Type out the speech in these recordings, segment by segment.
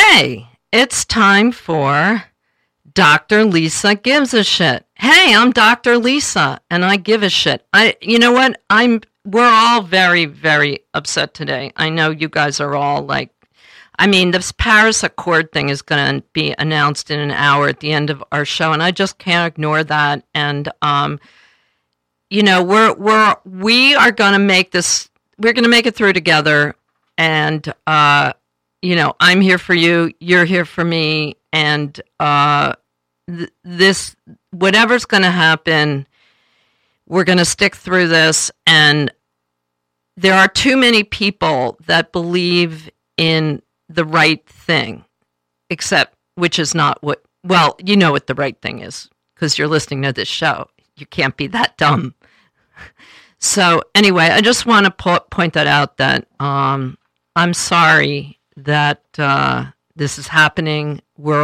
Okay, it's time for Dr. Lisa Gives a Shit. Hey, I'm Dr. Lisa, and I give a shit. You know what? We're all very, very upset today. I know you guys are all like, this Paris Accord thing is going to be announced in an hour at the end of our show, and I just can't ignore that. And we are going to make this. We're going to make it through together, and I'm here for you. You're here for me, and this whatever's going to happen, we're going to stick through this. And there are too many people that believe in the right thing, which is not what. Well, you know what the right thing is because you're listening to this show. You can't be that dumb. So anyway, I just want to point that out that I'm sorry that this is happening.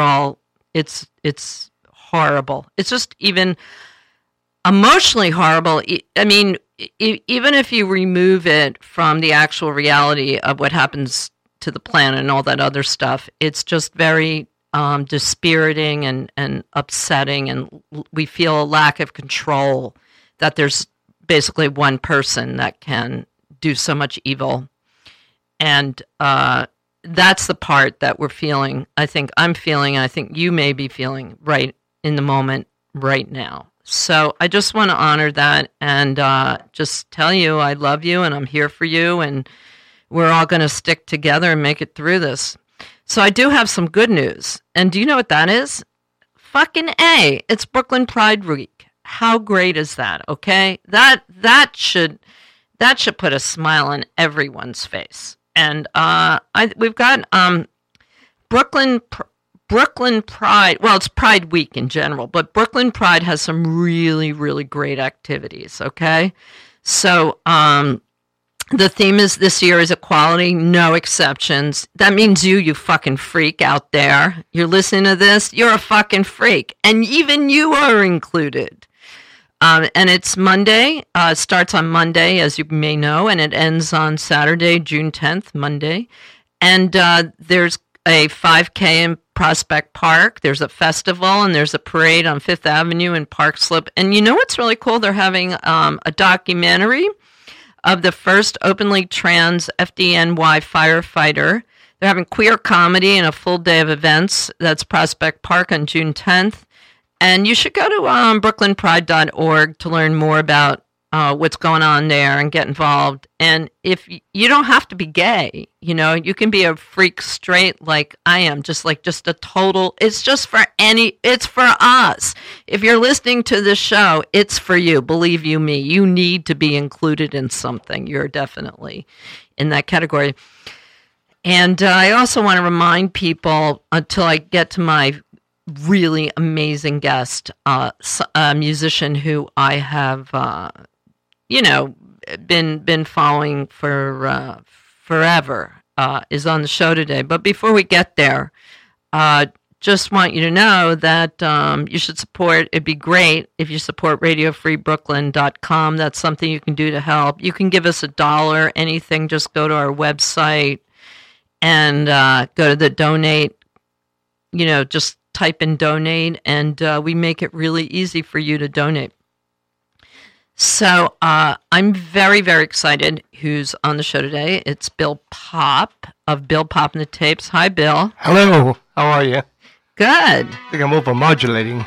It's horrible. It's just even emotionally horrible. Even if you remove it from the actual reality of what happens to the planet and all that other stuff, it's just very dispiriting and upsetting, and we feel a lack of control that there's basically one person that can do so much evil. And that's the part that we're feeling. I think I'm feeling, and I think you may be feeling right in the moment right now. So I just want to honor that and just tell you I love you and I'm here for you, and we're all going to stick together and make it through this. So I do have some good news. And do you know what that is? Fucking A. It's Brooklyn Pride Week. How great is that? Okay, that should put a smile on everyone's face. And we've got Brooklyn Pride. Well, it's Pride Week in general, but Brooklyn Pride has some really, really great activities. Okay, so the theme this year is equality, no exceptions. That means you fucking freak out there. You're listening to this, you're a fucking freak, and even you are included. And it's Monday. It starts on Monday, as you may know, and it ends on Saturday, June 10th, Monday. And there's a 5K in Prospect Park. There's a festival, and there's a parade on Fifth Avenue in Park Slope. And you know what's really cool? They're having a documentary of the first openly trans FDNY firefighter. They're having queer comedy and a full day of events. That's Prospect Park on June 10th. And you should go to brooklynpride.org to learn more about what's going on there and get involved. And if you don't have to be gay, you can be a freak straight like I am, just a total. It's just it's for us. If you're listening to this show, it's for you. Believe you me, you need to be included in something. You're definitely in that category. And I also want to remind people until I get to my really amazing guest, a musician who I have, been following for forever, is on the show today. But before we get there, just want you to know that you should support. It'd be great if you support RadioFreeBrooklyn.com. That's something you can do to help. You can give us $1, anything. Just go to our website and go to the donate. Just type in donate, and we make it really easy for you to donate. So I'm very, very excited who's on the show today. It's Bill Popp of Bill Popp and the Tapes. Hi, Bill. Hello. How are you? Good. I think I'm over-modulating.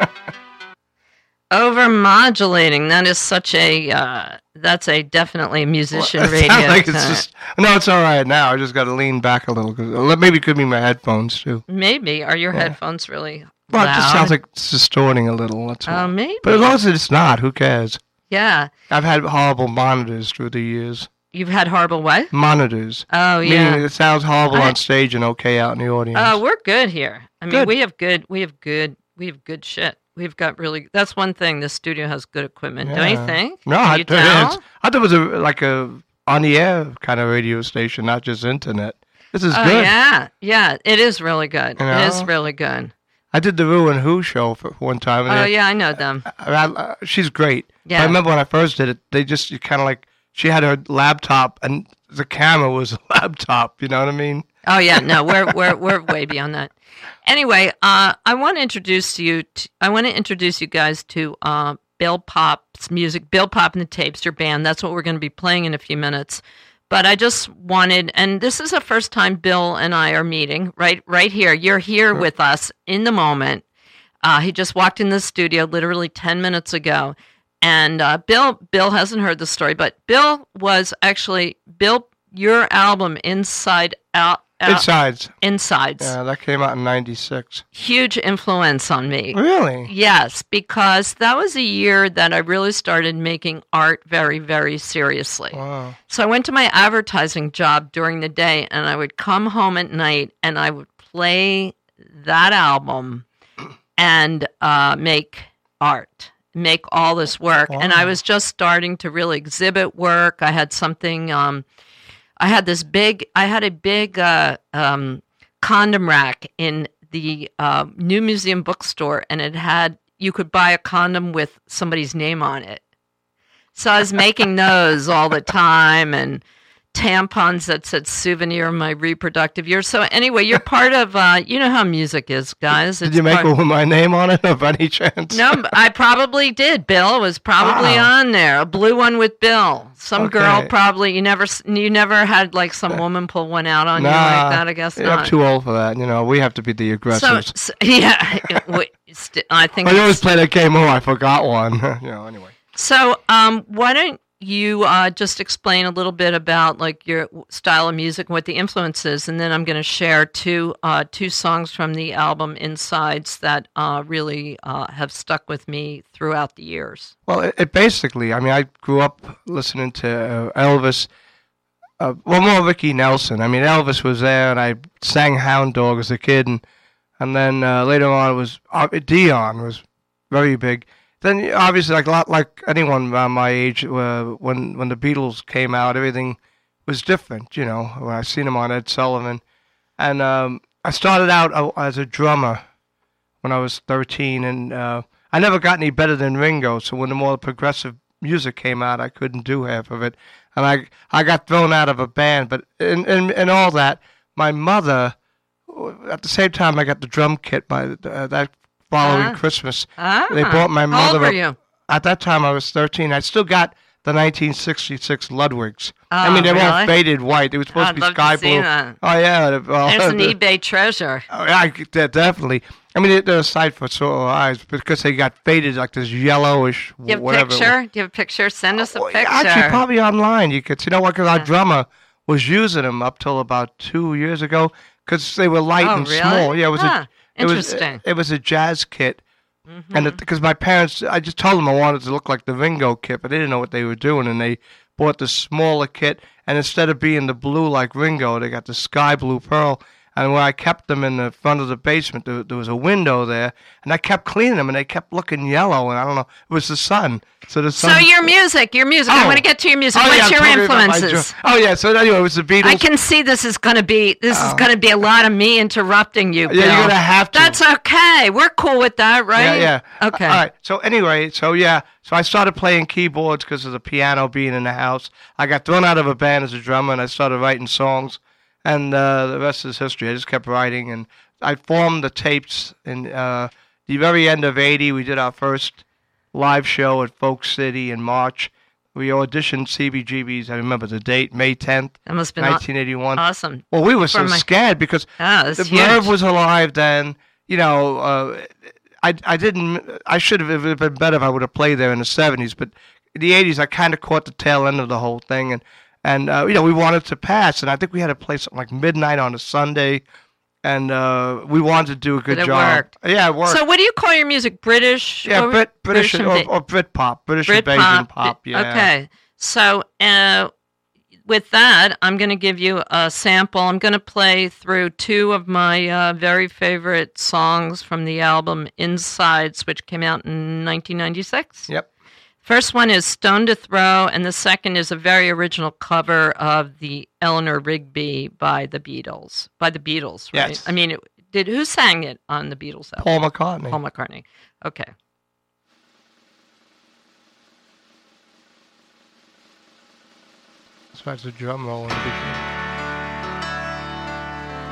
Over-modulating. That is such a, that's definitely a musician radio. It's all right now. I just got to lean back a little. Maybe it could be my headphones, too. Maybe. Are your headphones really Well, loud? It just sounds like it's distorting a little. That's all. Maybe. But as long as it's not, who cares? Yeah. I've had horrible monitors through the years. You've had horrible what? Monitors. Oh, yeah. Meaning it sounds horrible on stage and okay out in the audience. Oh, we're good here. Good. we have good shit. We've got really, that's one thing, this studio has good equipment, don't you think? No, I thought it was like a on-the-air kind of radio station, not just internet. This is good. Yeah, it is really good. It is really good. I did the Roo and Who show for one time. And I know them. She's great. Yeah. I remember when I first did it, they just kind of like, she had her laptop and the camera was a laptop, you know what I mean? Oh yeah, no, we're way beyond that. Anyway, I want to introduce you. I want to introduce you guys to Bill Pop's music. Bill Pop and the Tapester Band. That's what we're going to be playing in a few minutes. But I just wanted, and this is the first time Bill and I are meeting. Right here, you're here with us in the moment. He just walked in the studio literally 10 minutes ago, and Bill hasn't heard the story, but Bill was actually your album Inside Out. Insides. Yeah, that came out in '96. Huge influence on me. Really? Yes, because that was a year that I really started making art very, very seriously. Wow. So I went to my advertising job during the day, and I would come home at night, and I would play that album and make art, make all this work. Wow. And I was just starting to really exhibit work. I had something... I had a big condom rack in the New Museum bookstore, and you could buy a condom with somebody's name on it. So I was making those all the time, and tampons that said souvenir of my reproductive year. So anyway, you're part of, you know how music is, guys. Did you make one with my name on it, of any chance? No, I probably did. Bill was probably on there. A blue one with Bill. Some girl probably, you never had like some woman pull one out on you like that, I guess not. I'm too old for that. We have to be the aggressors. So yeah, I think I always play that game. Oh, I forgot one. Anyway. So, why don't you just explain a little bit about like your style of music and what the influence is, and then I'm going to share two songs from the album Insides that really have stuck with me throughout the years. Well, it basically, I grew up listening to Elvis, more Ricky Nelson. Elvis was there, and I sang Hound Dog as a kid, and then later on it was Dion was very big. Then obviously, like anyone my age, when the Beatles came out, everything was different. When I seen them on Ed Sullivan, and I started out as a drummer when I was 13, and I never got any better than Ringo. So when the more progressive music came out, I couldn't do half of it, and I got thrown out of a band. But in all that, my mother, at the same time, I got the drum kit by that following Christmas. They bought my mother. How old were you? At that time, I was 13. I still got the 1966 Ludwigs. They really? weren't faded white. They were supposed to be sky blue. That. Oh yeah, there's an eBay treasure. Oh yeah, definitely. They're a sight for sore eyes because they got faded like this yellowish. Do you have whatever. Picture? Do you have a picture? Send us a picture. Actually, probably online. You could. What? Because our drummer was using them up till about 2 years ago because they were light and really? small. Yeah, it was interesting. It was a jazz kit. Mm-hmm. And because my parents, I just told them I wanted to look like the Ringo kit, but they didn't know what they were doing, and they bought the smaller kit, and instead of being the blue like Ringo, they got the sky blue pearl. And where I kept them in the front of the basement, there was a window there, and I kept cleaning them, and they kept looking yellow, and I don't know, it was the sun. So your music. I want to get to your music. What's your influences? So anyway, it was the Beatles. I can see this is going to be a lot of me interrupting you, Bill. Yeah, you're going to have to. That's okay. We're cool with that, right? Yeah. Okay. All right. So anyway, so I started playing keyboards because of the piano being in the house. I got thrown out of a band as a drummer, and I started writing songs. And the rest is history. I just kept writing, and I formed the Tapes in the very end of '80. We did our first live show at Folk City in March. We auditioned CBGB's. I remember the date, May 10th, that must have been 1981. Awesome. Well, we were so scared because the Verve was alive then. I didn't. I should have. It would have been better if I would have played there in the '70s. But in the '80s, I kind of caught the tail end of the whole thing, and we wanted to pass, and I think we had to play something like midnight on a Sunday, and we wanted to do a good job. Worked. Yeah, it worked. So what do you call your music? British? Yeah, British or Britpop. British invasion pop, yeah. Okay. So with that, I'm going to give you a sample. I'm going to play through two of my very favorite songs from the album Insides, which came out in 1996. Yep. First one is Stone to Throw, and the second is a very original cover of the Eleanor Rigby by the Beatles. By the Beatles, right? Yes. Who sang it on the Beatles album? Paul McCartney. Paul McCartney. Okay. That's the drum roll in the beginning.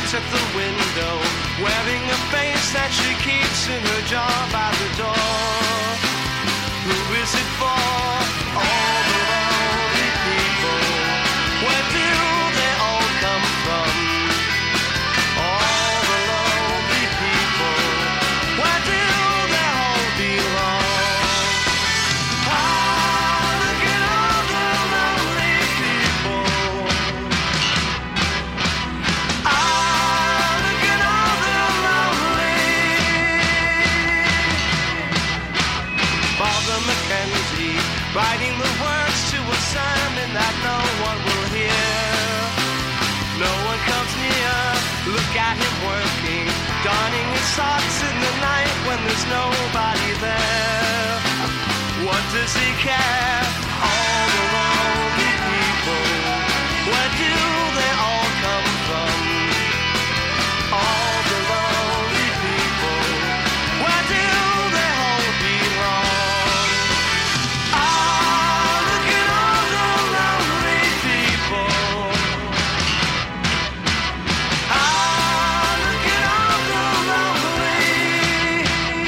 waits at the window, wearing a face that she keeps in her jar by the door. Who is it for? All the lonely people. Where do they all come from? All the lonely people. Where do they all belong? Ah, look at all the lonely people. Ah, look at all the lonely. Father Mackenzie, writing the words to a sermon that no one will hear. No one comes near, look at him working, donning his socks in the night when there's nobody there. What does he care? All the lonely people, where do they all come from? All the lonely people, where do they all belong? Ah, look at all the lonely people. Ah, look at all the lonely.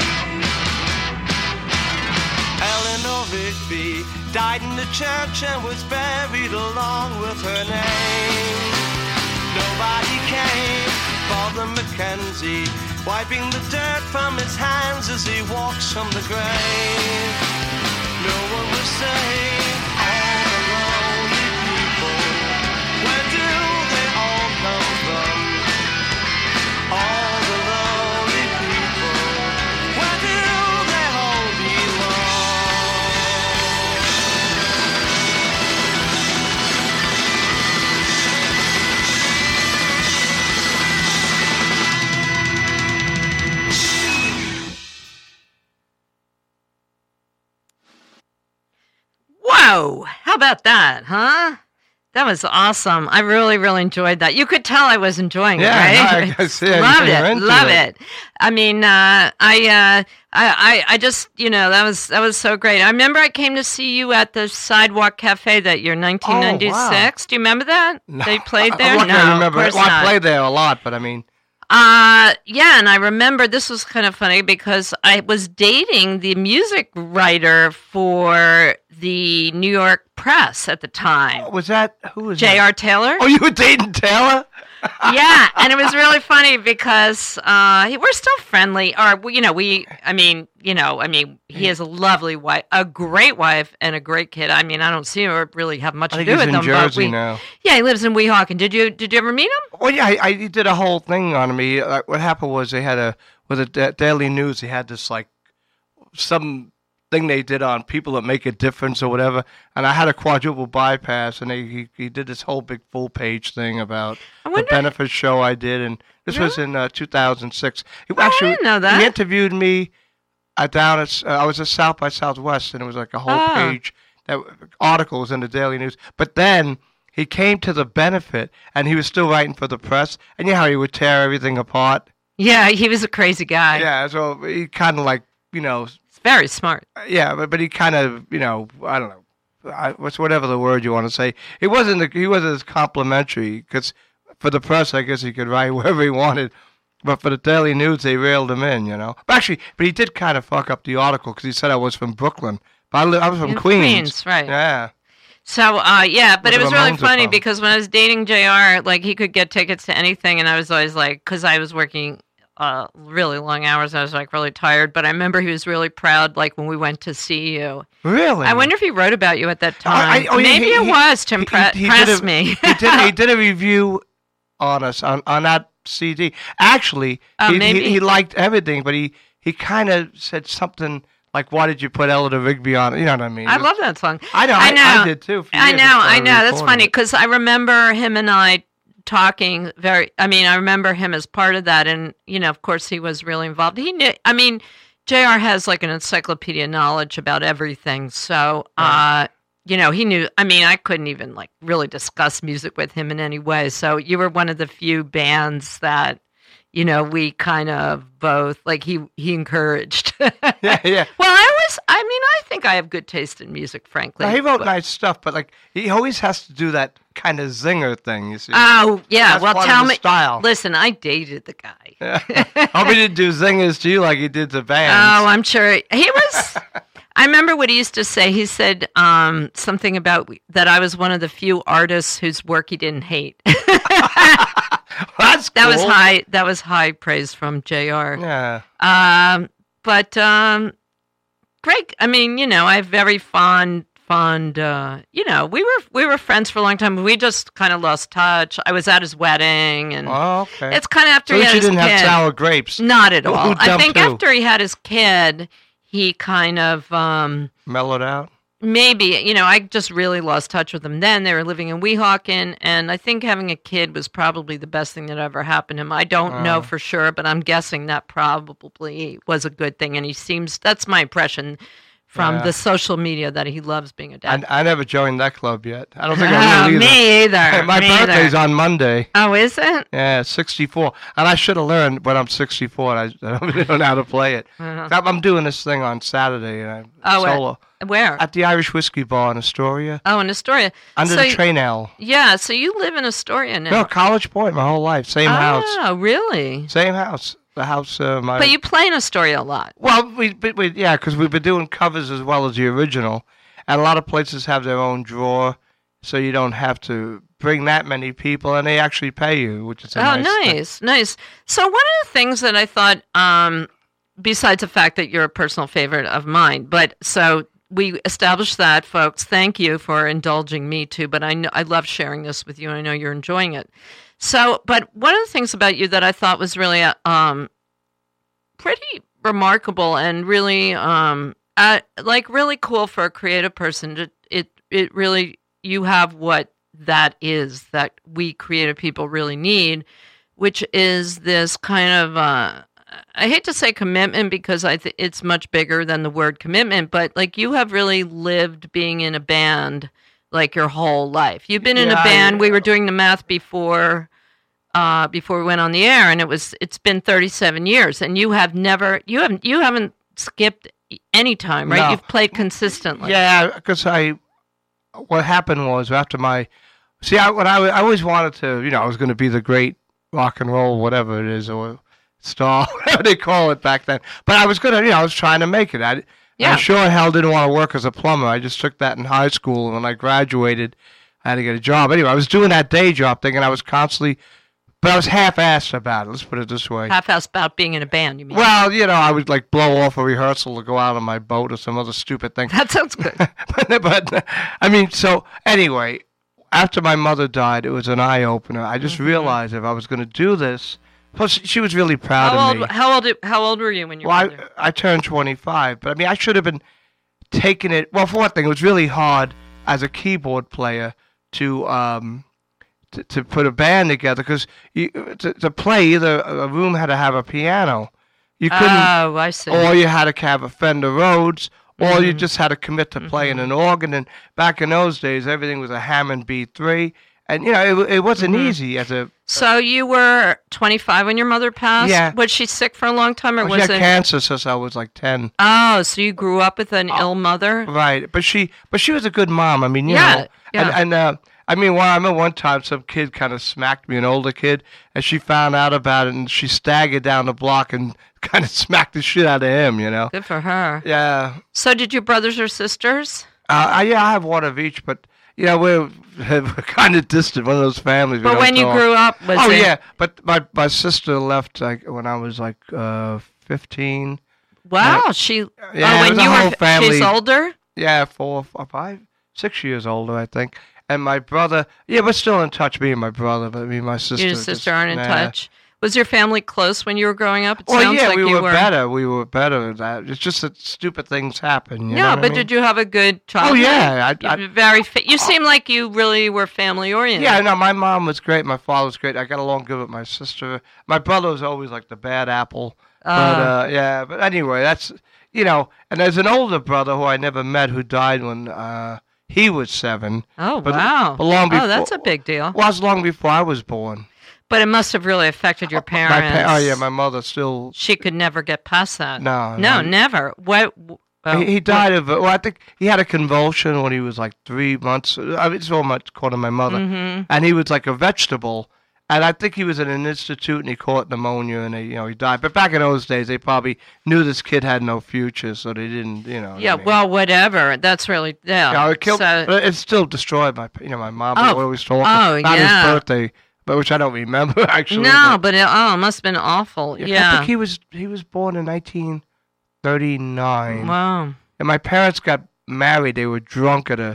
Eleanor Rigby died in the church and was buried along with her name. Nobody came. Father Mackenzie, wiping the dirt from his hands as he walks from the grave. No one was saying, all the lonely people, where do they all come from? All the lonely people, where do they all belong? Whoa! How about that, huh? That was awesome. I really, really enjoyed that. You could tell I was enjoying it, right? Yeah, I guess, yeah, love you're it, into love it. it. I mean, I just, that was so great. I remember I came to see you at the Sidewalk Cafe that year, 1996. Oh, wow. Do you remember that? They played there. I No, remember. of course Well, I not. played there a lot, but I mean, Yeah, and I remember this was kind of funny because I was dating the music writer for the New York Press at the time, who was that? J.R. Taylor. Oh, you were dating Taylor? Yeah, and it was really funny because we're still friendly. Or he has a lovely wife, a great wife, and a great kid. I mean, I don't see or really have much I to think do he's with in him. Jersey now. Yeah, he lives in Weehawken. Did you ever meet him? Well, yeah, he did a whole thing on me. What happened was they had with the Daily News, they had this like some thing they did on people that make a difference or whatever, and I had a quadruple bypass, and he did this whole big full page thing about the benefit show I did, and this was in 2006. He I didn't know that. He interviewed me down at I was at South by Southwest, and it was like a whole page articles in the Daily News. But then he came to the benefit, and he was still writing for the press, and you know how he would tear everything apart. Yeah, he was a crazy guy. Yeah, so he kind of like He's very smart. yeah, but he kind of I don't know, whatever the word you want to say. He wasn't as complimentary because for the press, I guess he could write wherever he wanted. But for the Daily News, they railed him in, But he did kind of fuck up the article because he said I was from Brooklyn. But I was from Queens. Right. Yeah. So, but it was really Ramones funny from. because when I was dating JR, like, he could get tickets to anything, and I was always like, because I was working really long hours, I was, like, really tired, but I remember he was really proud, like, when we went to see you. Really? I wonder if he wrote about you at that time. Maybe it was to impress me. He did a review on us, on that CD. Actually, he liked everything, but he kind of said something like, "Why did you put Eleanor Rigby on it?" You know what I mean? I love that song. I know. I did too. I know. That's funny because I remember him and I talking I remember him as part of that, and of course, he was really involved. He knew. I mean, JR has like an encyclopedia knowledge about everything, so. He knew. I mean, I couldn't even really discuss music with him in any way. So you were one of the few bands that, we kind of both, like, he encouraged. Yeah. Well, I think I have good taste in music, frankly. Now, he wrote nice stuff, but like he always has to do that kind of zinger thing. You see? Oh yeah, That's well, part tell of me. his style. Listen, I dated the guy. Hope he didn't do zingers to you like he did to bands. Oh, I'm sure he was. I remember what he used to say. He said something about that I was one of the few artists whose work he didn't hate. That's cool. That was high praise from JR. Yeah. But Greg, I mean, I have very fond. We were friends for a long time. We just kind of lost touch. I was at his wedding, and okay. it's kind of after So he had you his didn't kid. have sour grapes. Not at all. Who I think dumped who? after he had his kid, he kind of Mellowed out. maybe, I just really lost touch with him then. They were living in Weehawken, and I think having a kid was probably the best thing that ever happened to him. I don't know for sure, but I'm guessing that probably was a good thing, and that's my impression from the social media, that he loves being a dad. I never joined that club yet. I don't think I will either. Me either. My birthday's on Monday. Oh, is it? Yeah, 64. And I should have learned when I'm 64. I don't really know how to play it. I'm doing this thing on Saturday. Solo. Where? At the Irish Whiskey Bar in Astoria. Oh, in Astoria. Under the Train L. Yeah, so you live in Astoria now. No, College Point my whole life. Same house. Oh, really? Same house. The house, But you play in Astoria a lot. Well, because we've been doing covers as well as the original, and a lot of places have their own drawer, so you don't have to bring that many people, and they actually pay you, which is nice thing. Nice. So one of the things that I thought, besides the fact that you're a personal favorite of mine, but so we established that, folks. Thank you for indulging me too, but I love sharing this with you, and I know you're enjoying it. So, but one of the things about you that I thought was really pretty remarkable and really really cool for a creative person. It really, you have what that is that we creative people really need, which is this kind of I hate to say commitment, because it's much bigger than the word commitment, but like you have really lived being in a band like your whole life. You've been in a band. We were doing the math before we went on the air, and it's been 37 years, and you haven't skipped any time, right? No. You've played consistently. Yeah, because what happened was after I always wanted to, I was going to be the great rock and roll, whatever it is, or star, whatever they call it back then. But I was I was trying to make it. I sure hell didn't want to work as a plumber. I just took that in high school, and when I graduated, I had to get a job. Anyway, I was doing that day job thing, and I was constantly. But I was half-assed about it. Let's put it this way. Half-assed about being in a band, you mean? Well, I would like blow off a rehearsal to go out on my boat or some other stupid thing. That sounds good. but I mean, so anyway, after my mother died, it was an eye-opener. I just realized if I was going to do this, plus she was really proud of me. How old were you when you were there? I turned 25, but I mean, I should have been taking it. Well, for one thing, it was really hard as a keyboard player to put a band together, because to play, either a room had to have a piano. You couldn't. Oh, I see. Or you had to have a Fender Rhodes, or you just had to commit to playing an organ. And back in those days, everything was a Hammond B3, and it wasn't easy as a. So you were 25 when your mother passed? Yeah. Was she sick for a long time, or was she had cancer since I was like 10. Oh, so you grew up with an ill mother? Right, but she was a good mom. I mean, you know, and I mean, I remember one time some kid kind of smacked me, an older kid, and she found out about it, and she staggered down the block and kind of smacked the shit out of him, Good for her. Yeah. So did your brothers or sisters? I have one of each, but, we're kind of distant, one of those families. But when you grew up, yeah, but my sister left when I was like 15. Wow, when she... Yeah, when you were family, she's older? Yeah, 4 or 5, 6 years older, I think. And my brother, we're still in touch, me and my brother, but me and my sister. You and sister aren't in touch? Was your family close when you were growing up? We were better. We were better at that. It's just that stupid things happen. You know what I mean? Did you have a good childhood? Oh, yeah. You seem like you really were family-oriented. Yeah, no, my mom was great. My father was great. I got along good with my sister. My brother was always like the bad apple. But anyway, that's, and there's an older brother who I never met who died when... he was 7. Oh, wow. But long before, that's a big deal. Was long before I was born. But it must have really affected your parents. Oh yeah, my mother still. She could never get past that. No, never. What? He died of. Well, I think he had a convulsion when he was like 3 months. I mean, it's so much caught on my mother, and he was like a vegetable. And I think he was in an institute and he caught pneumonia and he died. But back in those days, they probably knew this kid had no future, so they didn't, Yeah, well, whatever. That's really it killed. But it still destroyed my mom. Oh, always talking about his birthday, but which I don't remember actually. No, but it must have been awful. Yeah. I think he was born in 1939. Wow. And my parents got married. They were drunk at a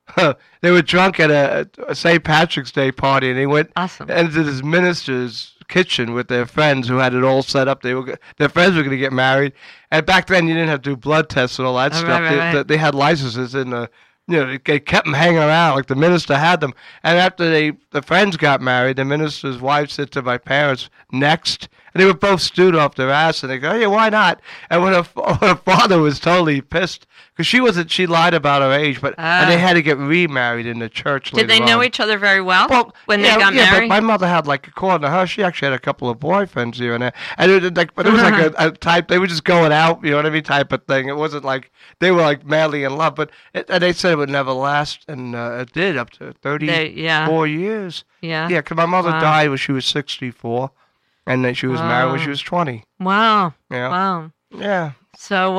St. Patrick's Day party, and they went into this minister's kitchen with their friends who had it all set up. Their friends were going to get married, and back then you didn't have to do blood tests and all that stuff. Right. They had licenses in the. They kept them hanging around like the minister had them. And after the friends got married, the minister's wife said to my parents, "Next." And they were both stewed off their ass, and they go, "Yeah, why not?" And when her father was totally pissed, because she lied about her age, and they had to get remarried in the church. Did they know each other very well when they got married? Yeah, but my mother had, like, according to her, she actually had a couple of boyfriends here and there. And it was like a type, they were just going out, you know what I mean, type of thing. It wasn't like they were like madly in love, and they said it would never last, and it did up to 34 years. Yeah. Yeah, because my mother died when she was 64. And then she was married when she was 20. Wow. Yeah. Wow. Yeah. So,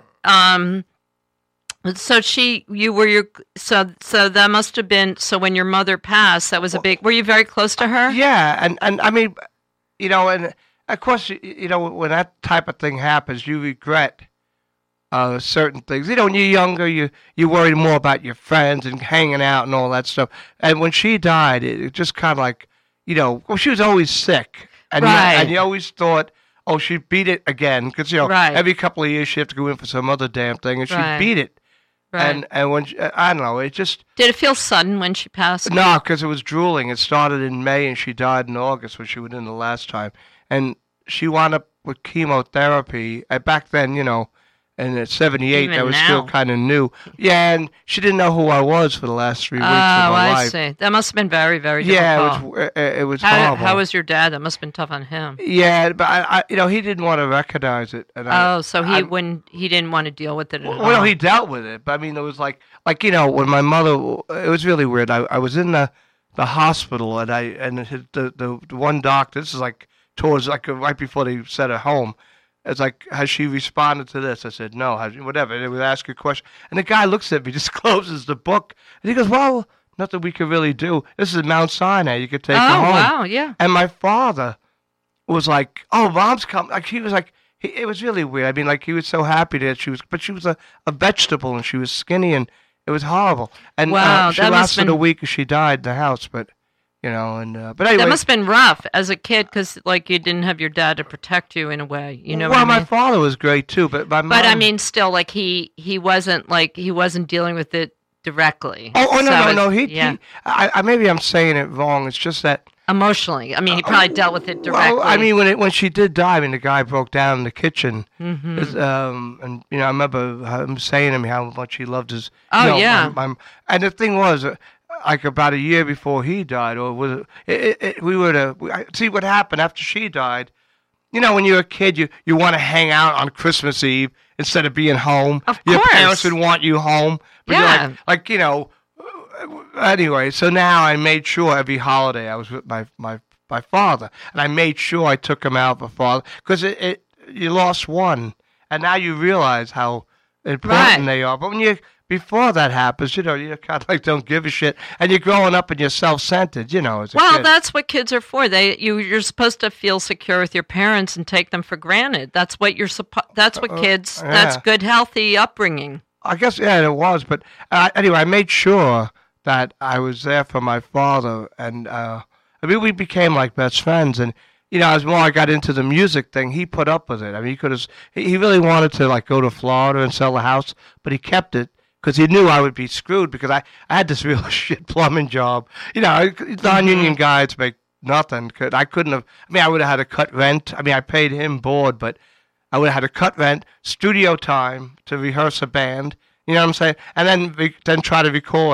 so that must have been, so when your mother passed, that was a big, were you very close to her? Yeah. And I mean, and of course, when that type of thing happens, you regret certain things. When you're younger, you worry more about your friends and hanging out and all that stuff. And when she died, it just kind of like, she was always sick. And you always thought, oh, she beat it again. Because, every couple of years she have to go in for some other damn thing. And she beat it. Right. And when, I don't know, it just... Did it feel sudden when she passed? No, because it was drooling. It started in May and she died in August when she was in the last time. And she wound up with chemotherapy. Back then, and at 78, that was still kind of new. Yeah, and she didn't know who I was for the last 3 weeks of her life. Oh, I see. That must have been very, very difficult. Yeah, it was horrible. How was your dad? That must have been tough on him. Yeah, but I he didn't want to recognize it. And so he didn't want to deal with it at all. Well, he dealt with it, but I mean, it was like when my mother. It was really weird. I was in the hospital, and the one doctor. This is like towards right before they sent her home. It's like, has she responded to this? I said, no. Whatever. They would ask a question. And the guy looks at me, just closes the book. And he goes, well, nothing we could really do. This is Mount Sinai. You could take her home. Oh, wow, yeah. And my father was like, oh, Mom's coming. Like, he was like, it was really weird. I mean, like, he was so happy that she was a vegetable, and she was skinny, and it was horrible. And she lasted a week, and she died in the house, but... but anyway. That must have been rough as a kid because, you didn't have your dad to protect you in a way. You know what I mean? Well, my father was great, too, but my mom... But, I mean, still, he wasn't dealing with it directly. Oh, no. Maybe I'm saying it wrong. It's just that... Emotionally. I mean, he probably dealt with it directly. Well, I mean, when she did die, the guy broke down in the kitchen. Mm-hmm. And, I remember him saying to me how much he loved his... Oh, yeah. And the thing was... like about a year before he died, or was it we were to see what happened after she died. When you're a kid, you want to hang out on Christmas Eve instead of being home. Of Your course. parents would want you home. But you're anyway, so now I made sure every holiday I was with my father, and I made sure I took him out for father, because you lost one, and now you realize how important they are. But before that happens, you kind of don't give a shit, and you're growing up and you're self-centered, as a kid. That's what kids are for. You're supposed to feel secure with your parents and take them for granted. That's what that's what kids. That's good, healthy upbringing. I guess it was, but anyway, I made sure that I was there for my father, and we became like best friends, and. As more I got into the music thing, he put up with it. I mean, he really wanted to go to Florida and sell the house, but he kept it. Because he knew I would be screwed because I had this real shit plumbing job. Non-union guys make nothing. I couldn't have... I would have had to cut rent. I paid him board, but I would have had to cut rent, studio time to rehearse a band. You know what I'm saying? And then try to record.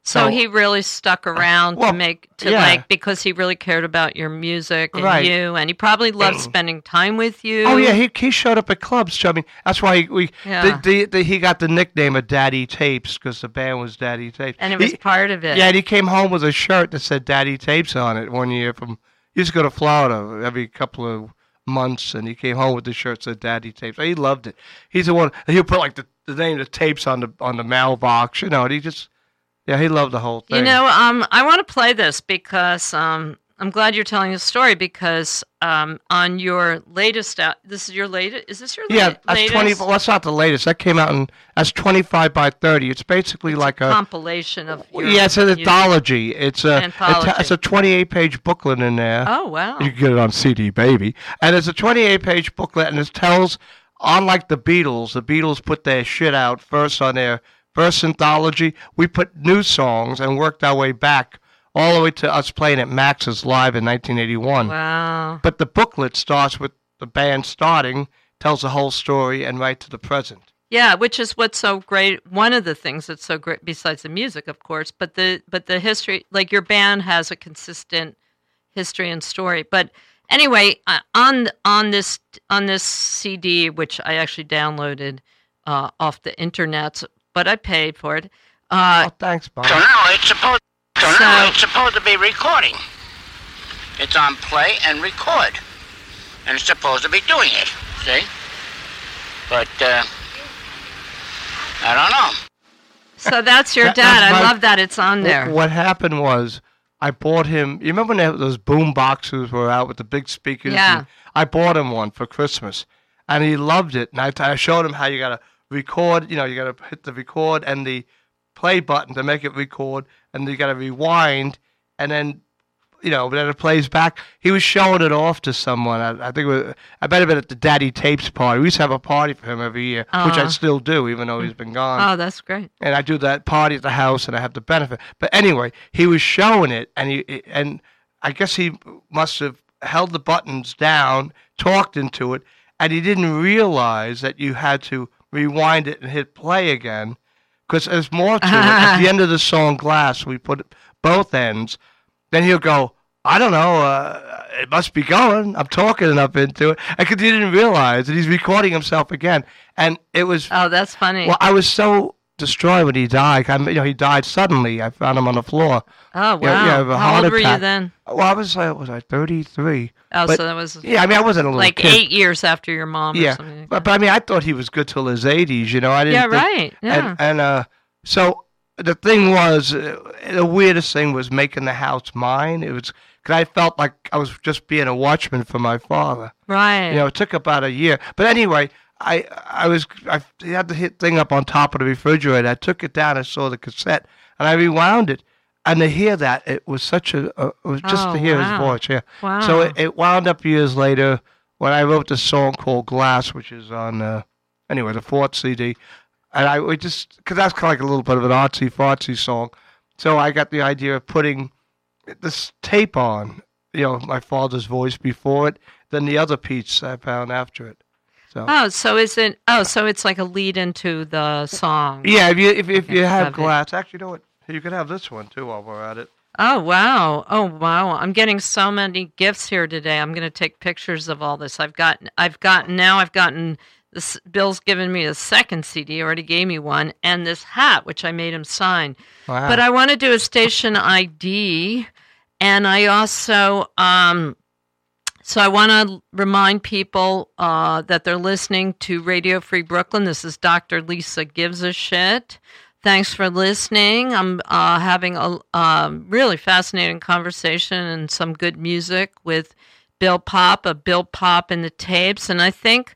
So he really stuck around because he really cared about your music and you, and he probably loved spending time with you. Oh yeah, he showed up at clubs. I mean, that's why he got the nickname of Daddy Tapes, because the band was Daddy Tapes, and it was part of it. Yeah, and he came home with a shirt that said Daddy Tapes on it one year. He used to go to Florida every couple of months, and he came home with the shirt that said Daddy Tapes. He loved it. He's the one. He'll put like the name of the tapes on the mailbox, and he just. Yeah, he loved the whole thing. I want to play this because I'm glad you're telling the story, because on your latest this is your latest. Is this your latest? Yeah, that's 20. Well, that's not the latest. That came out that's 25 by 30. It's basically like a compilation of. It's an anthology. It's a 28-page booklet in there. Oh wow! You can get it on CD, baby. And it's a 28-page booklet, and it tells, unlike the Beatles put their shit out first on their first anthology. We put new songs and worked our way back all the way to us playing at Max's Live in 1981. Wow. But the booklet starts with the band starting, tells the whole story, and right to the present. Yeah, which is what's so great. One of the things that's so great, besides the music, of course, but the history, like your band has a consistent history and story. But anyway, on this CD, which I actually downloaded off the internet, but I paid for it. Thanks, Bob. So now it's supposed to be recording. It's on play and record, and it's supposed to be doing it. See? But I don't know. So that's your dad. I love that it's on there. What happened was, I bought him. You remember when those boom boxes were out with the big speakers? Yeah. I bought him one for Christmas, and he loved it. And I showed him how you gotta record, you got to hit the record and the play button to make it record, and you got to rewind, and then, then it plays back. He was showing it off to someone. I think I bet it been at the Daddy Tapes party. We used to have a party for him every year, which I still do, even though he's been gone. Oh, that's great. And I do that party at the house, and I have the benefit. But anyway, he was showing it, and I guess he must have held the buttons down, talked into it, and he didn't realize that you had to rewind it and hit play again, because there's more to it. At the end of the song Glass, we put both ends. Then he'll go, I don't know, it must be going. I'm talking enough into it. Because he didn't realize that he's recording himself again. And it was... Oh, that's funny. Well, I was so destroyed when he died. He died suddenly. I found him on the floor. Oh, wow. How old were you then? Well, I was 33. Oh, but, so that was... Yeah, I wasn't a little kid. 8 years after your mom or something like that. But I thought he was good till his 80s, I didn't right. Yeah. And so the thing was, the weirdest thing was making the house mine. It was... Because I felt like I was just being a watchman for my father. Right. It took about a year. But anyway... I had the thing up on top of the refrigerator. I took it down. I saw the cassette, and I rewound it. And to hear that, it was such it was just to hear his voice. Yeah. Wow. So it wound up years later when I wrote this song called Glass, which is on the 4th CD. And because that's kind of like a little bit of an artsy fartsy song. So I got the idea of putting this tape on, my father's voice before it, then the other piece I found after it. So it's like a lead into the song. Yeah, if you have Glass, actually, you know what? You could have this one too while we're at it. Oh wow! I'm getting so many gifts here today. I'm going to take pictures of all this. I've gotten this. Bill's given me a second CD. Already gave me one, and this hat, which I made him sign. Wow. But I want to do a station ID, and I also So I want to remind people that they're listening to Radio Free Brooklyn. This is Dr. Lisa Gives a Shit. Thanks for listening. I'm having a really fascinating conversation and some good music with Bill Popp of Bill Popp and the Tapes. And I think,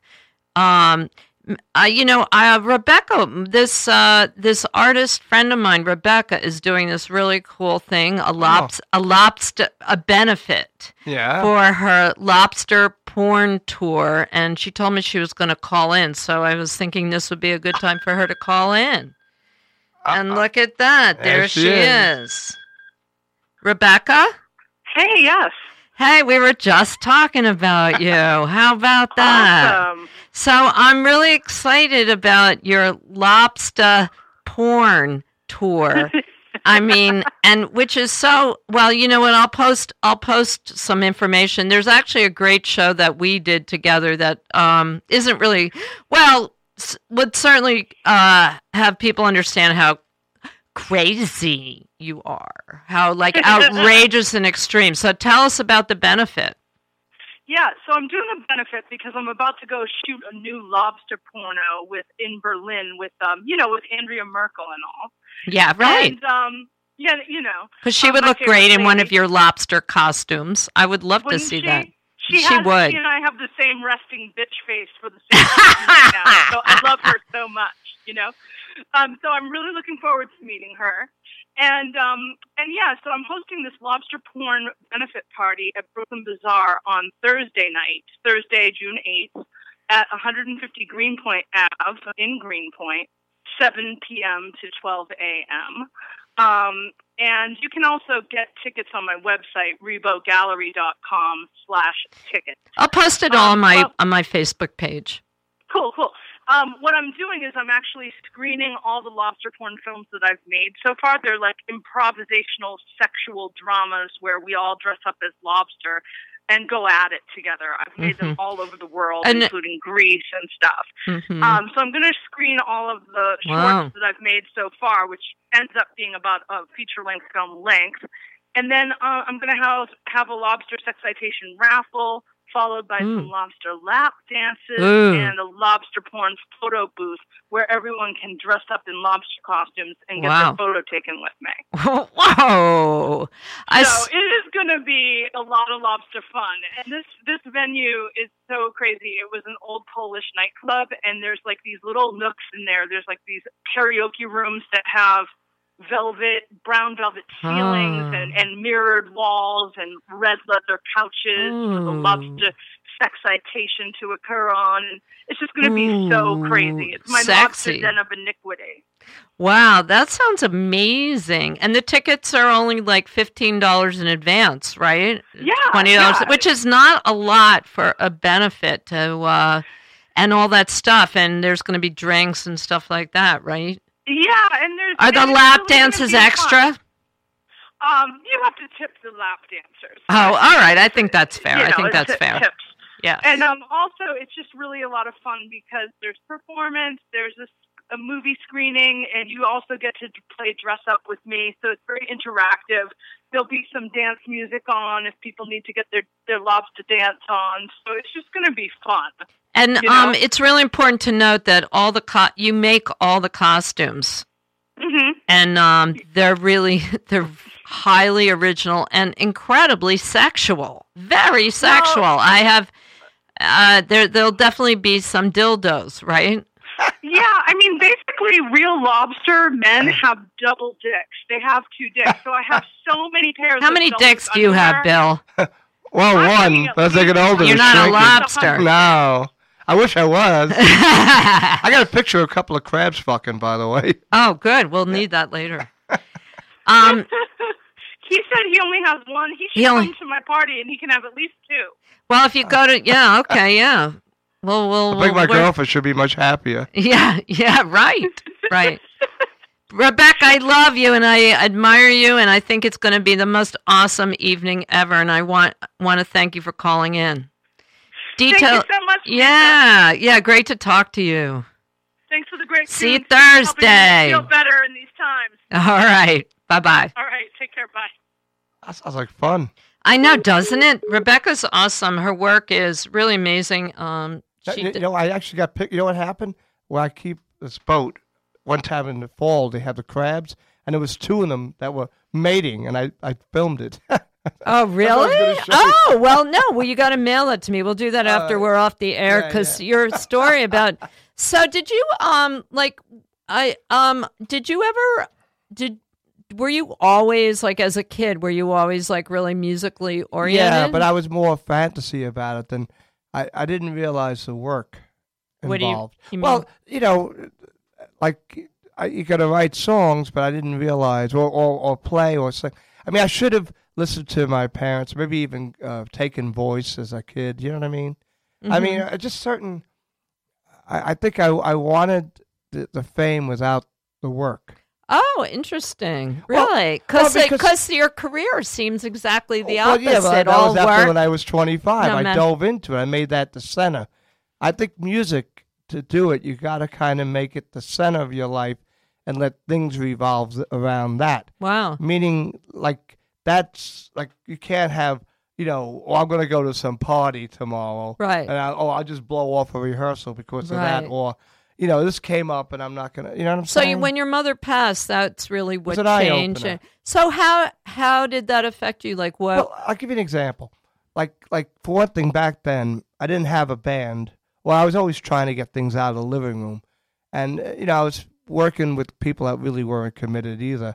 Rebecca, this artist friend of mine, Rebecca, is doing this really cool thing, a benefit for her lobster porn tour. And she told me she was going to call in. So I was thinking this would be a good time for her to call in. And look at that. There she is. Rebecca? Hey, yes. Hey, we were just talking about you. How about that? Awesome. So I'm really excited about your lobster porn tour. I mean, and which is so well. You know what? I'll post some information. There's actually a great show that we did together that isn't really well. Would certainly have people understand how crazy you are, how like outrageous and extreme. So tell us about the benefit. Yeah, so I'm doing a benefit because I'm about to go shoot a new lobster porno in Berlin with with Andrea Merkel and all. Yeah, right. And yeah, because she would look great in one of your lobster costumes. I would love to see that. She would. She and I have the same resting bitch face for the same reason right now. So I love her so much, So I'm really looking forward to meeting her. And yeah, so I'm hosting this lobster porn benefit party at Brooklyn Bazaar on Thursday, June 8th, at 150 Greenpoint Ave in Greenpoint, 7 p.m. to 12 a.m. And you can also get tickets on my website, rebogallery.com/tickets. I'll post it all on my Facebook page. Cool. What I'm doing is I'm actually screening all the lobster porn films that I've made so far. They're like improvisational sexual dramas where we all dress up as lobster and go at it together. I've made them all over the world, including Greece and stuff. So I'm going to screen all of the shorts that I've made so far, which ends up being about a feature-length film length. And then I'm going to have a lobster sexcitation raffle, followed by some lobster lap dances and a lobster porn photo booth where everyone can dress up in lobster costumes and get their photo taken with me. Whoa! So it is going to be a lot of lobster fun. And this venue is so crazy. It was an old Polish nightclub, and there's like these little nooks in there. There's like these karaoke rooms that have brown velvet ceilings and mirrored walls and red leather couches for the lobster sexcitation to occur on. And it's just going to be so crazy. It's my lobster den of iniquity. Wow, that sounds amazing. And the tickets are only like $15 in advance, right? Yeah. $20, which is not a lot for a benefit to, and all that stuff. And there's going to be drinks and stuff like that, right? Yeah, and are the lap dances extra? You have to tip the lap dancers. Oh, all right. I think that's fair. I think that's fair. Tips. Yeah. And also, it's just really a lot of fun because there's performance, there's a movie screening, and you also get to play dress up with me. So it's very interactive. There'll be some dance music on if people need to get their lobster dance on. So it's just going to be fun. And it's really important to note that you make all the costumes, and they're highly original and incredibly sexual, very sexual. I have there'll definitely be some dildos, right? Yeah, I mean, basically, real lobster men have double dicks. They have 2 dicks, so I have so many pairs. How many dicks do you have, Bill? Well, one. As I get older, you're not a lobster. No. I wish I was. I got a picture of a couple of crabs fucking, by the way. Oh, good. We'll need that later. He said he only has one. He should come to my party, and he can have at least 2. Well, if you go to... Yeah, okay, yeah. I think my girlfriend should be much happier. Yeah, right. Rebecca, I love you, and I admire you, and I think it's going to be the most awesome evening ever, and I want to thank you for calling in. Thank you so much. Yeah, great to talk to you. Thanks for the great See you Thursday. Feel better in these times. All right, bye-bye. All right, take care, bye. That sounds like fun. I know, doesn't it? Rebecca's awesome. Her work is really amazing. I actually got picked. You know what happened? Where I keep this boat, one time in the fall, they had the crabs, and there was 2 of them that were mating, and I filmed it. Oh, really? Oh, well, no. Well, you got to mail it to me. We'll do that after we're off the air, because your story about... So did you, were you always, like, as a kid, were you always, like, really musically oriented? Yeah, but I was more fantasy about it than... I didn't realize the work involved. What do you mean? Well, like, you got to write songs, but I didn't realize, or play or sing. I mean, I should have listened to my parents, maybe even taken voice as a kid. You know what I mean? I mean, just certain... I think I wanted the fame without the work. Oh, interesting. Well, Really? well, Because your career seems exactly the well, opposite. yeah, but that All was after work. when I was 25. No, I man. dove into it. I made that the center. I think music, to do it, you got to kind of make it the center of your life and let things revolve around that. Wow. Meaning, like, that's, like, you can't have, I'm going to go to some party tomorrow. Right. And I'll just blow off a rehearsal because of that. Right. Or, this came up and I'm not going to, you know what I'm So saying? when your mother passed, that's really what It's an changed. eye-opener. So how did that affect you? Like what? Well, I'll give you an example. Like for one thing, back then, I didn't have a band. Well, I was always trying to get things out of the living room. And, I was working with people that really weren't committed either.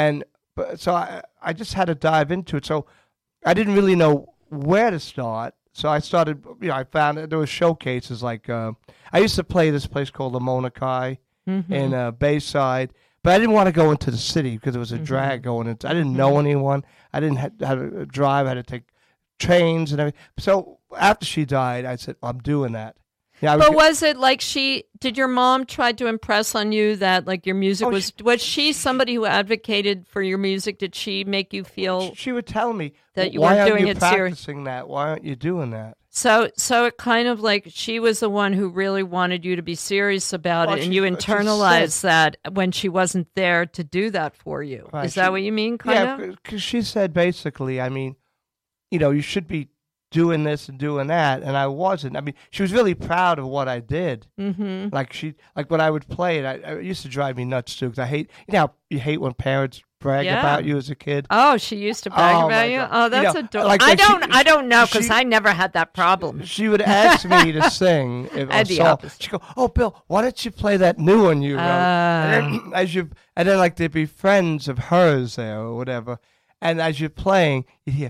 So I just had to dive into it. So I didn't really know where to start. So I started, I found that there were showcases like, I used to play this place called the Mona Kai in Bayside, but I didn't want to go into the city because it was a drag going into. I didn't know anyone. I didn't have to drive. I had to take trains and everything. So after she died, I said, I'm doing that. Yeah, But was it like did your mom try to impress on you that like your music was she somebody who advocated for your music? Did she make you feel she would tell me that you why weren't aren't doing you it serious? practicing that? Why aren't you doing that? So it kind of like she was the one who really wanted you to be serious about Well, it, and you internalized that when she wasn't there to do that for you. Right, Is that what you mean, kind of? Yeah, because she said basically, I mean, you should be doing this and doing that, and I wasn't. I mean, she was really proud of what I did. Mm-hmm. Like when I would play it, it used to drive me nuts too. Because I hate, how you hate when parents brag about you as a kid. Oh, she used to brag about my you. God. Oh, that's adorable. like I when don't know because I never had that problem. She would ask me to sing I a had the song. opposite. She'd go, "Oh, Bill, why don't you play that new one you wrote?" And then like there'd be friends of hers there or whatever, and as you're playing, you'd hear,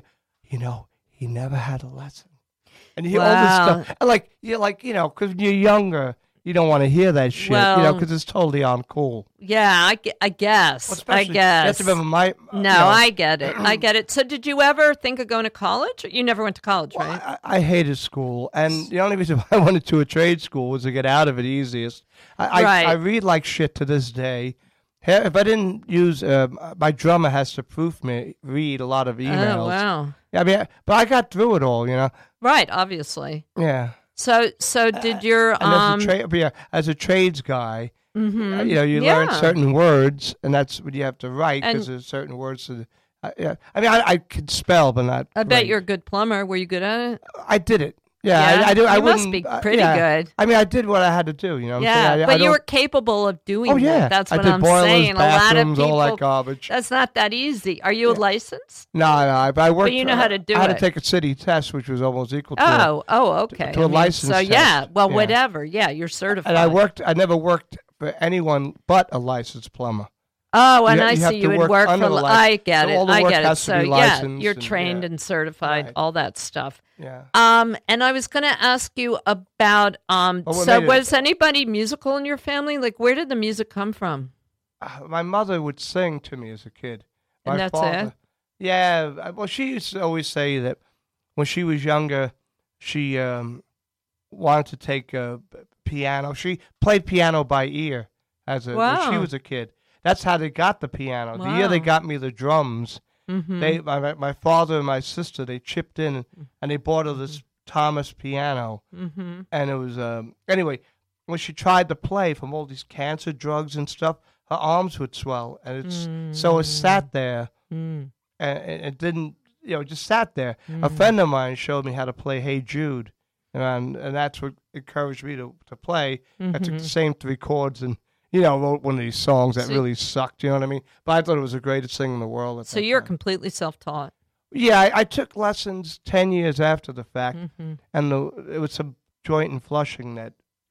he never had a lesson. And you hear all this stuff. And because when you're younger, you don't want to hear that shit, because it's totally uncool. Yeah, I guess. Well, I guess. You have to remember I get it. I get it. So did you ever think of going to college? You never went to college, right? Well, I hated school, and the only reason why I went to a trade school was to get out of it easiest. I read like shit to this day. If I didn't use, my drummer has to read a lot of emails. Oh, wow. I mean, but I got through it all, Right, obviously. Yeah. So did your and as a trades guy, you learn certain words, and that's what you have to write because there's certain words. I mean, I could spell, but not. I bet write. you're a good plumber. Were you good at it? I did it. Yeah, I do. You I must wouldn't be pretty good. I mean, I did what I had to do. What I'm saying? But you were capable of doing Oh yeah, that. That's what I did I'm boilers, saying. A lot of bathrooms, people. all that garbage. That's not that easy. Are you licensed? No, I worked. But you know how to do I had it. to take a city test, which was almost equal to. Okay. To a license So test. well, Yeah. whatever. Yeah, you're certified. And I never worked for anyone but a licensed plumber. Oh, and I you have see to you would work under for. the I get so it. all the I work get it. has to So be licensed you're and, trained and certified, Right. all that stuff. Yeah. And I was going to ask you about was anybody musical in your family? Like, where did the music come from? My mother would sing to me as a kid. My And that's father, it? Yeah. Well, she used to always say that when she was younger, she wanted to take piano. She played piano by ear when she Wow. was a kid. That's how they got the piano. The year they Wow. got me the drums, Mm-hmm. my father and my sister, they chipped in and they bought her this Thomas piano. Mm-hmm. And it was anyway, when she tried to play from all these cancer drugs and stuff, her arms would swell, and so it sat there, and it didn't, just sat there. A friend of mine showed me how to play "Hey Jude," and that's what encouraged me to play. I took the same 3 chords and wrote one of these songs that really sucked. You know what I mean? But I thought it was the greatest thing in the world. So you're completely self-taught. Yeah, I took lessons 10 years after the fact, and it was some joint in Flushing that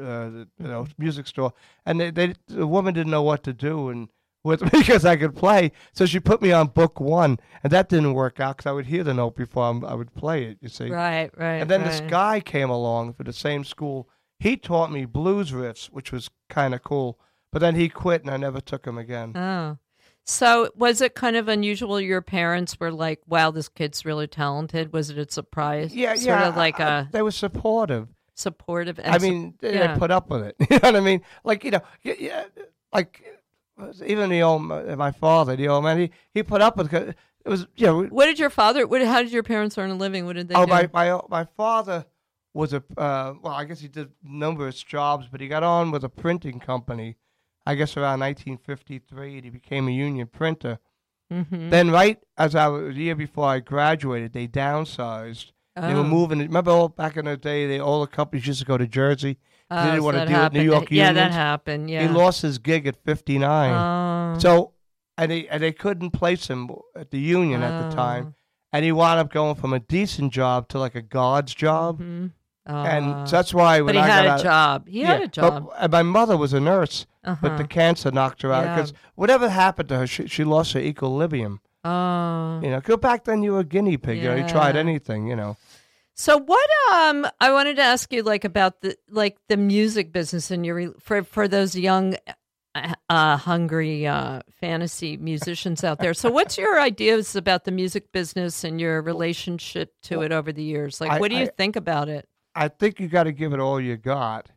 music store, and the woman didn't know what to do and because I could play, so she put me on book 1, and that didn't work out because I would hear the note before I would play it. You see, Right. and then this guy came along for the same school. He taught me blues riffs, which was kind of cool, but then he quit, and I never took him again. Oh. So was it kind of unusual your parents were like, wow, this kid's really talented? Was it a surprise? Yeah, sort of like they were supportive. Supportive. I mean, they put up with it. You know what I mean? Like, like even my father, the old man, he put up with it. It was, you know. What did your father? How did your parents earn a living? What did they do? My father was I guess he did numerous jobs, but he got on with a printing company. I guess around 1953, and he became a union printer. Mm-hmm. Then, right as the year before I graduated, they downsized. They were moving. Remember, back in the day, all the companies used to go to Jersey. They didn't want to deal with New York unions. Yeah, that happened. Yeah, he lost his gig at 59. So, and they couldn't place him at the union at the time, and he wound up going from a decent job to like a guard's job. Mm-hmm. And so that's why when but I had got a job. He had a job. But my mother was a nurse, but the cancer knocked her out because whatever happened to her, she lost her equilibrium. Oh, You know, 'cause back then you were a guinea pig. You know, you tried anything. You know. So what? I wanted to ask you about the music business and for those young, hungry fantasy musicians out there. So what's your ideas about the music business and your relationship to it over the years? Like, what do you think about it? I think you got to give it all you got.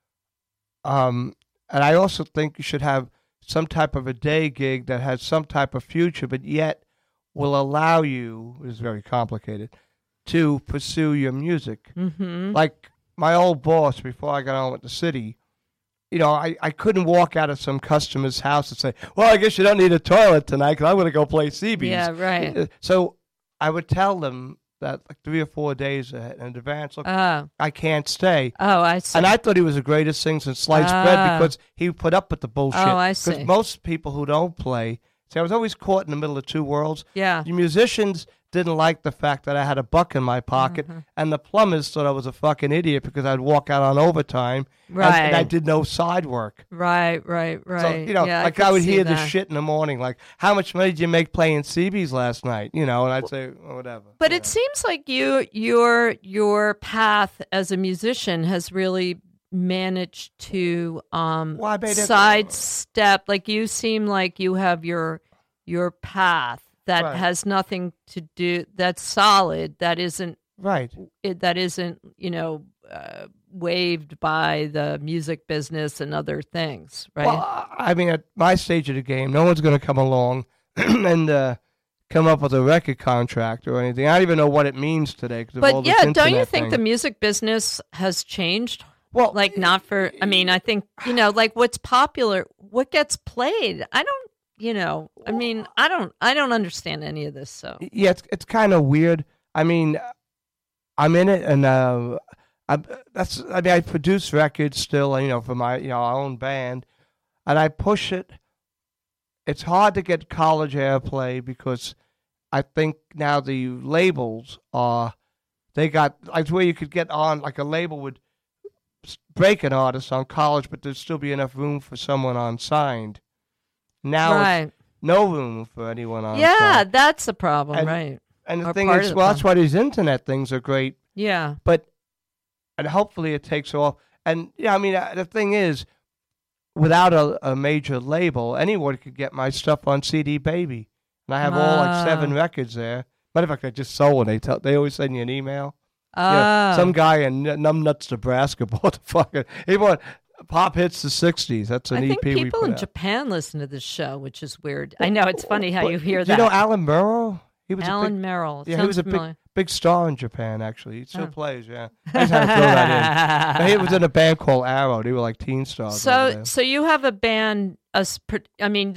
And I also think you should have some type of a day gig that has some type of future, but yet will allow you, it's very complicated, to pursue your music. Mm-hmm. Like my old boss, before I got on with the city, you know, I couldn't walk out of some customer's house and say, well, I guess you don't need a toilet tonight because I'm going to go play CBs. Yeah, right. So I would tell them that like 3 or 4 days in advance, look, I can't stay. Oh, I see. And I thought he was the greatest thing since sliced bread because he put up with the bullshit. Oh, I see. Because most people who don't play, see, I was always caught in the middle of two worlds. Yeah. The musicians didn't like the fact that I had a buck in my pocket, and the plumbers thought I was a fucking idiot because I'd walk out on overtime, and I did no side work. Right. So, you know, yeah, like I would hear this shit in the morning, like, how much money did you make playing CBs last night? You know, and I'd say, oh, whatever. But it seems like your path as a musician has really managed to sidestep. Like, you seem like you have your path that has nothing to do. That's solid. That isn't right. That isn't waived by the music business and other things. Right. Well, I mean, at my stage of the game, no one's going to come along and come up with a record contract or anything. I don't even know what it means today. But don't you think the music business has changed? Well, like not for. I mean, I think like what's popular, what gets played. I don't. I mean, I don't understand any of this. So yeah, it's kind of weird. I mean, I'm in it, and I produce records still, for my our own band, and I push it. It's hard to get college airplay because I think now the labels they got like where you could get on, like a label would break an artist on college, but there'd still be enough room for someone unsigned. Now it's no room for anyone on. Yeah, that's a problem, right? And the thing is, that's why these internet things are great. Yeah. And hopefully it takes off. And I mean, the thing is, without a major label, anyone could get my stuff on CD Baby, and I have all like 7 records there. Matter of fact, I just sold one. They always send you an email. Some guy in Numbnuts, Nebraska bought the fucking. He bought Pop Hits the 60s. That's an EP we put out. I think people in Japan listen to this show, which is weird. I know, it's funny how you hear that. You know Alan Merrill? Alan Merrill. Yeah, he was a big star in Japan, actually. He still plays, yeah. I just had to throw that in. He was in a band called Arrow. They were like teen stars. So you have a band, I mean,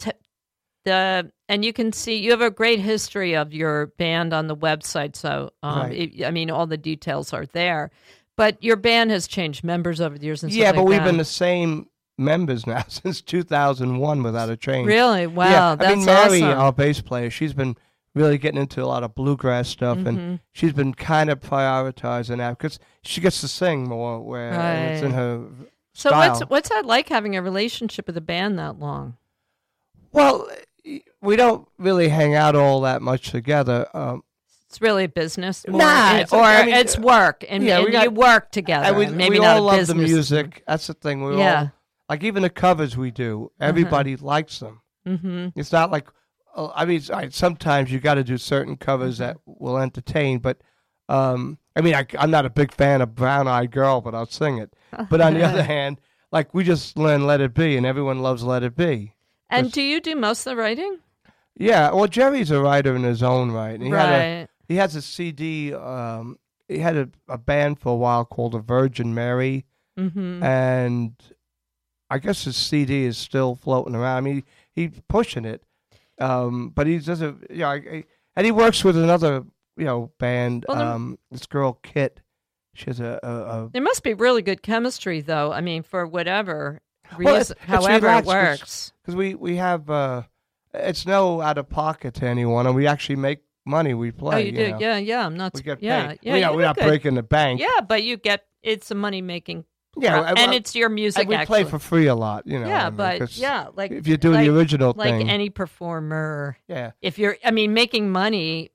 and you can see, you have a great history of your band on the website. So, I mean, all the details are there. But your band has changed members over the years and stuff like that. Yeah, but we've been the same members now since 2001 without a change. Really? Wow, that's awesome. Mary, our bass player, she's been really getting into a lot of bluegrass stuff, and she's been kind of prioritizing that because she gets to sing more where it's in her style. So what's that like, having a relationship with a band that long? Well, we don't really hang out all that much together. It's really a business, it's work, and you work together. We all love the music. That's the thing. We all, like, even the covers we do, everybody likes them. Mm-hmm. It's not like, sometimes you got to do certain covers that will entertain, but I'm not a big fan of Brown Eyed Girl, but I'll sing it. But on the other hand, like, we just learn Let It Be, and everyone loves Let It Be. And do you do most of the writing? Yeah, well, Jerry's a writer in his own right. Right. He has a CD. He had a band for a while called the Virgin Mary, and I guess his CD is still floating around. I mean, he's pushing it, but he doesn't. And he works with another band. Well, this girl Kit. She has a. There must be really good chemistry, though. I mean, for whatever Well, reason, however it works. Because we have it's no out of pocket to anyone, and we actually make money. We play. Oh, you do? Yeah. I'm not. We get yeah, paid. yeah. We're not breaking the bank. Yeah, but it's a money making. Yeah, and it's your music. And we actually play for free a lot. Yeah, like if you do the original like thing, any performer. Yeah. If you're, making money.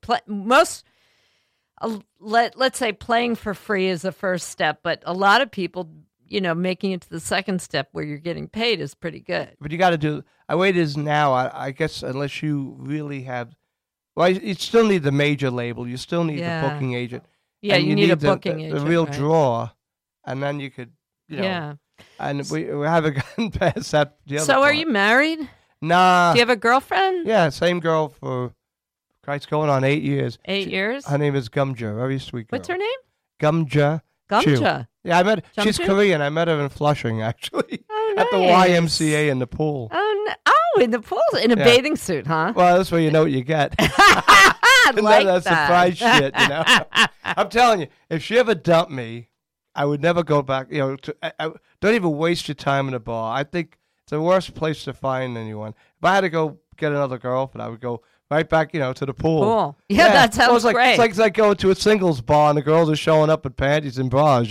Let's say playing for free is the first step, but a lot of people, making it to the second step where you're getting paid is pretty good. But you got to do. The way it is now, I guess, unless you really have. Well, you still need the major label. You still need the booking agent. Yeah, and you need a booking agent. The real right? draw, and then you could. Yeah. And we haven't gotten past that. So, are you married? Nah. Do you have a girlfriend? Yeah, same girl for. Christ, going on 8 years. 8 years? Her name is Gumja, very sweet girl. What's her name? Gumja. Gumja. Yeah, I met. Gumja? She's Korean. I met her in Flushing, actually. Oh, At the nice. YMCA in the pool. In the pool, in a bathing suit, huh? Well, that's where you know what you get. I like that that. surprise shit, I'm telling you, if she ever dumped me, I would never go back. I don't even waste your time in a bar. I think it's the worst place to find anyone. If I had to go get another girlfriend, I would go right back, to the pool. Cool. Yeah, that sounds great. It's like going to a singles bar and the girls are showing up in panties and bras,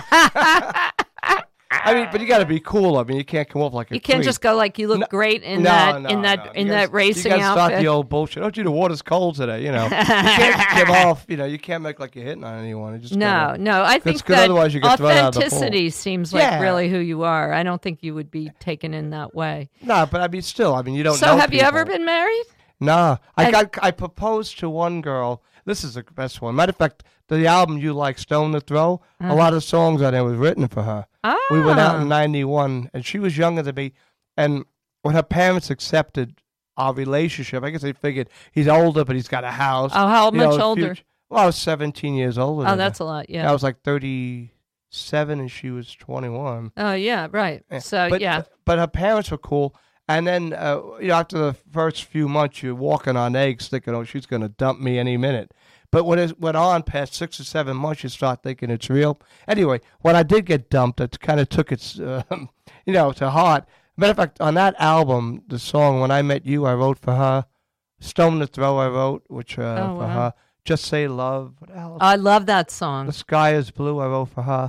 I mean, but you got to be cool. I mean, you can't come off like a You can't creep. just go like you look great in that racing you gotta outfit. start the old bullshit. Oh, gee, the water's cold today. You can't give off. You can't make like you're hitting on anyone. You just No. I think good, that otherwise you get thrown out of the pool. authenticity seems like really who you are. I don't think you would be taken in that way. No, but I mean, still, you don't. So, know have you people. ever been married? Nah, I proposed to one girl. This is the best one. Matter of fact, the album you like, Stone to Throw, a lot of songs on there was written for her. We went out in '91, and she was younger than me. And when her parents accepted our relationship, I guess they figured he's older, but he's got a house. Oh, how much older? Well, I was 17 years older. Oh, that's a lot. Yeah, I was like 37, and she was 21. Oh, yeah, right. So but her parents were cool. And then, after the first few months, you're walking on eggs, thinking, "Oh, she's going to dump me any minute." But when it went on past 6 or 7 months, you start thinking it's real. Anyway, when I did get dumped, it kind of took its, to heart. Matter of fact, on that album, the song "When I Met You," I wrote for her. "Stone to Throw," I wrote, which for her. "Just Say Love." What else? I love that song. "The Sky Is Blue," I wrote for her.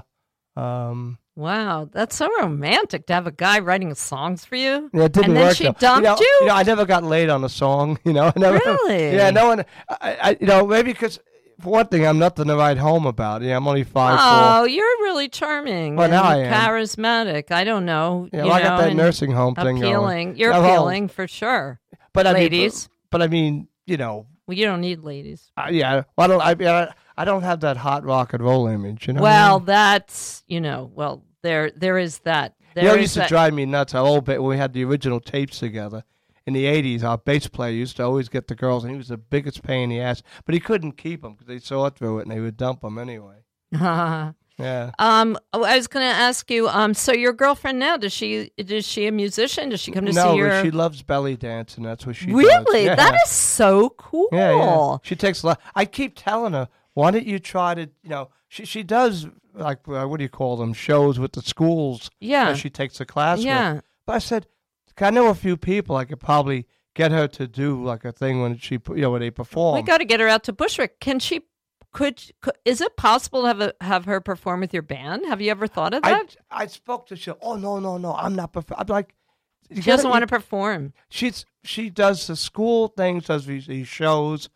Wow, that's so romantic to have a guy writing songs for you. Yeah, it didn't and then work. she dumped you. I never got laid on a song. Really? Yeah, no one. Maybe because for one thing, I'm nothing to write home about. I'm only 5'4". Oh, you're really charming. Well, now I am. Charismatic. I don't know. Yeah, I got that nursing home thing appealing. going. You're appealing for sure. But ladies. I mean, Well, you don't need ladies. Yeah. Well, I don't have that hot rock and roll image. Well, that's Well, there is that. It used to drive me nuts. A little bit when we had the original tapes together in the '80s. Our bass player used to always get the girls, and he was the biggest pain in the ass. But he couldn't keep them because they saw through it, and they would dump them anyway. Yeah. I was going to ask you. So your girlfriend now, is she a musician? Does she come to see your? No, she loves belly dancing. That's what she does. Really? Yeah. That is so cool. Yeah. She takes a lot. I keep telling her, why don't you try to? She does like what do you call them? Shows with the schools. Yeah. That she takes a class with. But I said, I know a few people. I could probably get her to do like a thing when when they perform. We got to get her out to Bushwick. Can she? Could is it possible to have her perform with your band? Have you ever thought of that? I spoke to her. She said, "Oh no, I'm not." I'm like, she doesn't want to perform. She does the school things, does these shows.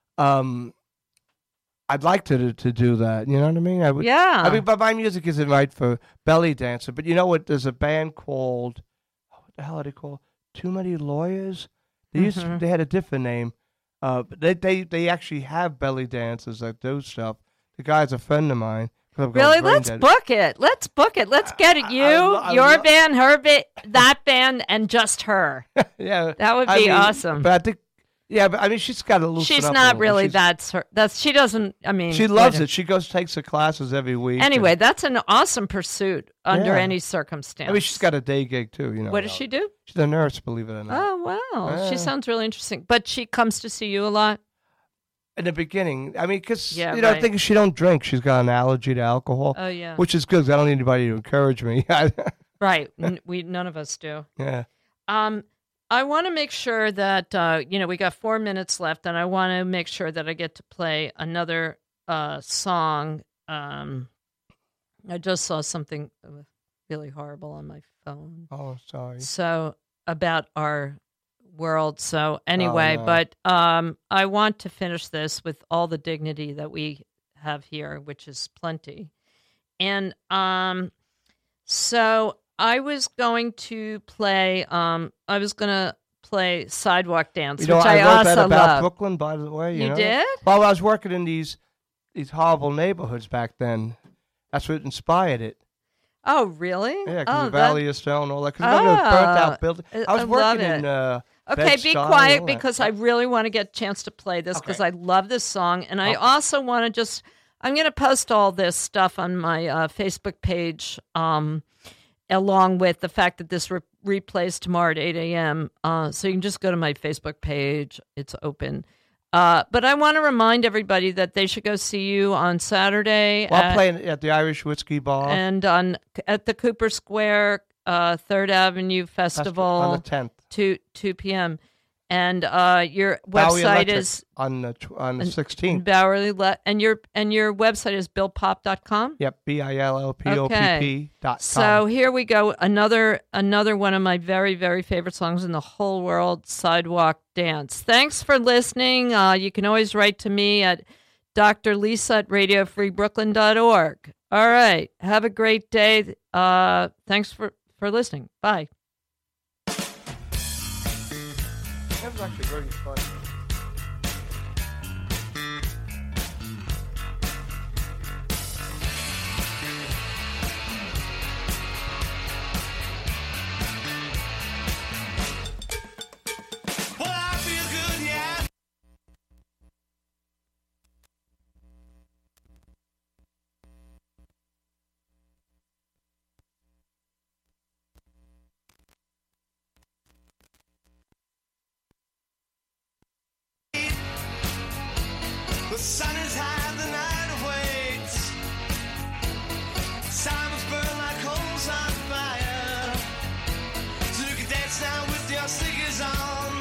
I'd like to do that. You know what I mean? But my music isn't right for belly dancer. But you know what? There's a band called what the hell are they called? Too Many Lawyers. They they had a different name. They actually have belly dancers that do stuff. The guy's a friend of mine, Really? Let's book it. Let's book it. Let's get it. Your band, her band, that band, and just her. Yeah. That would be awesome. But I think, but I mean, she's got to loosen up. She's not really, she doesn't, I mean. She loves it. She takes the classes every week. Anyway, that's an awesome pursuit under any circumstance. I mean, she's got a day gig too, What does she do? She's a nurse, believe it or not. Oh, wow. She sounds really interesting. But she comes to see you a lot? In the beginning, I mean, because, right. I think she don't drink. She's got an allergy to alcohol. Oh, yeah. Which is good because I don't need anybody to encourage me. Right. None of us do. Yeah. I want to make sure that, we got 4 minutes left, and I want to make sure that I get to play another song. I just saw something really horrible on my phone. Oh, sorry. So, about our world. So anyway, but I want to finish this with all the dignity that we have here, which is plenty. And so I was going to play Sidewalk Dance, which I wrote also that about love. Brooklyn, by the way. You did? Well, I was working in these horrible neighborhoods back then. That's what inspired it. Oh, really? Yeah, because the Valley of Stone, all that. Because remember the burnt-out building? I was working in okay, be quiet because I really want to get a chance to play this because I love this song. And I also want to I'm going to post all this stuff on my Facebook page along with the fact that this replays tomorrow at 8 a.m. So you can just go to my Facebook page. It's open. But I want to remind everybody that they should go see you on Saturday. I'm playing at the Irish Whiskey Bar. And at the Cooper Square 3rd Avenue Festival. On the 10th. 2 p.m. And your website is on the 16th. Bowery and your website is billpop.com? Yep, BILLPOPP.com. So here we go. Another one of my very, very favorite songs in the whole world, Sidewalk Dance. Thanks for listening. You can always write to me at drlisa@radiofreebrooklyn.org. All right. Have a great day. Thanks for listening. Bye. That was actually very fun. The sun is high, the night awaits. Silence burn like coals on fire. So you can dance now with your sneakers on.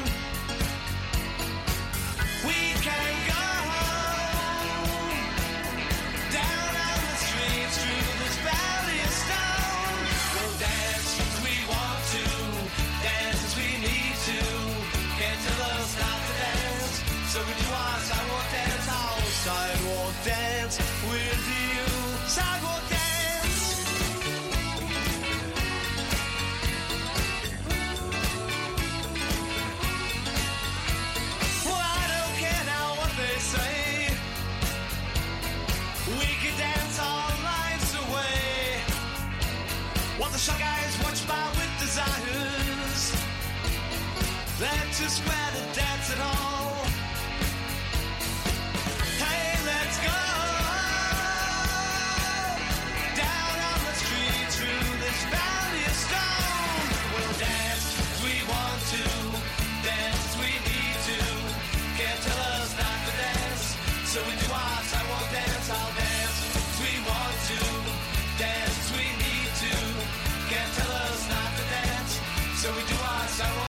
We can go home. Down on the streets through this valley of stone. We'll dance as we want to, dance as we need to. Can't tell us not to dance, so we do our sidewalk dance. Sidewalk dance with you. Sidewalk dance. Well, I don't care now what they say. We could dance our lives away. While the shy guys watch by with desires. Let's just rather dance at all. Let's go down on the street through this valley of stone. We'll dance as we want to, dance as we need to. Can't tell us not to dance, so we do our sidewalk dance. I'll dance as we want to, dance as we need to. Can't tell us not to dance, so we do our sidewalk